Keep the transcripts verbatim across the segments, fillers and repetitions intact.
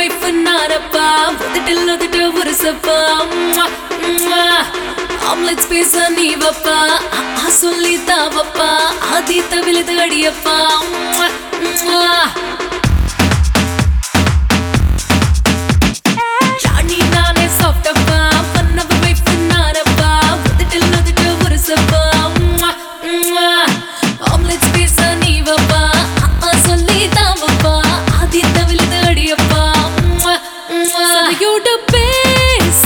wife நானப்பா உதட்டில் உதட்ட ஒரு சப்பா ஆம்லெட் பேச நீ வப்பா சொல்லி தாவப்பா ஆதி தவிலது அடியப்பா ராணி நானே சாஃப்டப்பா பண்ணவ வைஃப் நானப்பா உதட்டில் உதட்ட ஒரு சப்பா ஆம்லெட் பேச நீ வப்பா சொல்லி தாவப்பா ஆதி தவிலது அடியப்பா சதையோட பேச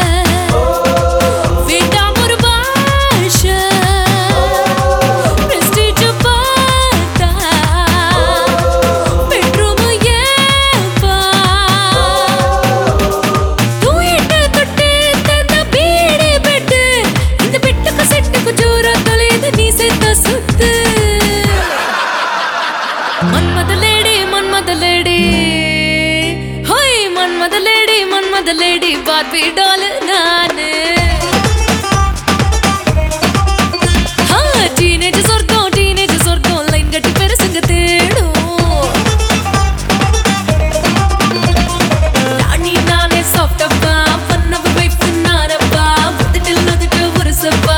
வேண்டாம் ஒரு பாஷை பிரஸ்டீஜ் பார்த்தா பெட்ரூம் ஏப்பா தூயிட்டு தொட்டு தந்த பீடி பெட்டு இந்த பெட்டுக்கு செட்டுக்கு ஜோரா தொலைது நீ சேர்த்த சுத்து மன்மத லேடி மன்மத லேடி ஹோய் Manmatha lady Manmatha lady Barbie doll நானு டீனேஜ் சொர்க்கம் டீனேஜ் சொர்க்கம் லைன் கட்டி பெருசுங்க தேடும் ராணி நானே சாஃப்டப்பா பண்ணவ வைஃப் நானப்பா உதட்டில் உதட்ட ஒரு சப்பா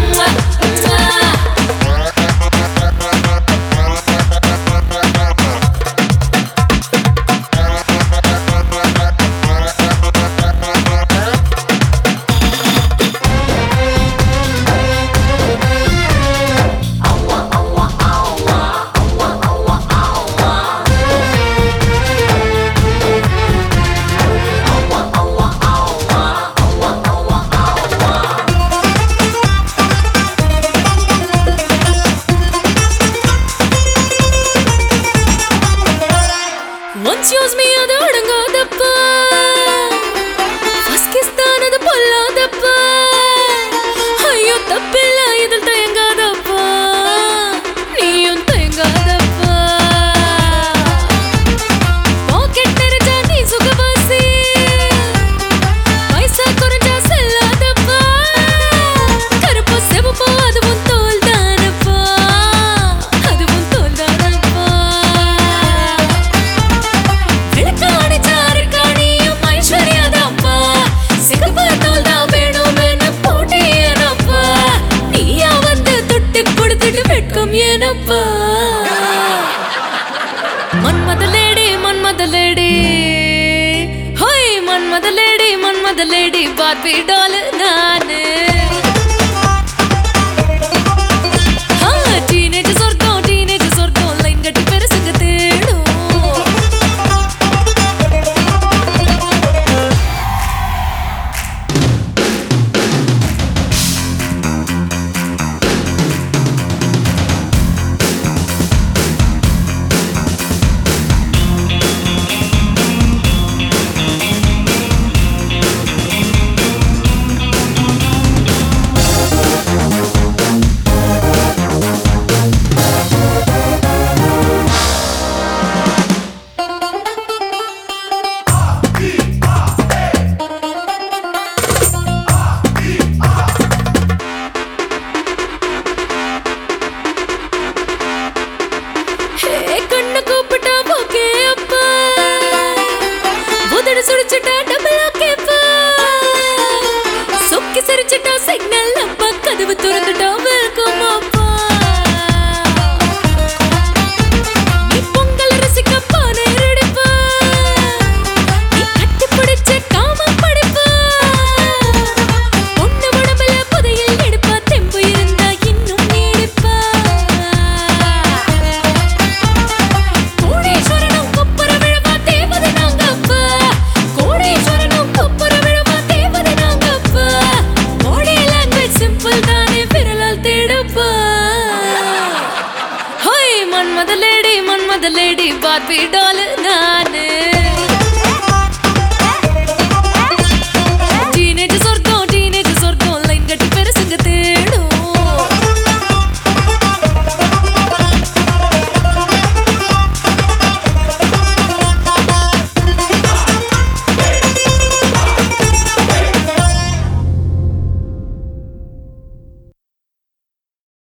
Once use me அது அடங்காதப்பா First kiss தான் அது பொல்லாதப்பா ஐயோ தப்பில்ல இதில் தயங்காதப்பா நீயும் தயங்காதப்பா பாக்கெட் நிறைஞ்சா நீ சுகவாசி பைசா குறைஞ்சா செல்லாதப்பா கருப்பு செவப்பா அதுவும் தோல் தானப்பா அதுவும் தோல் தானப்பா ஏனப்பா மன்மத லேடி மன்மத லேடி ஹோய் Manmatha lady Manmatha lady Barbie doll நானு டீனேஜ் சொர்க்கம் டீனேஜ் சொர்க்கம் லைன் கட்டி பெருசுங்க தேடும் கண்ணு கூப்பிட்டா போக்கே அப்பா உதடு சுடிச்சுட்டா டபுள்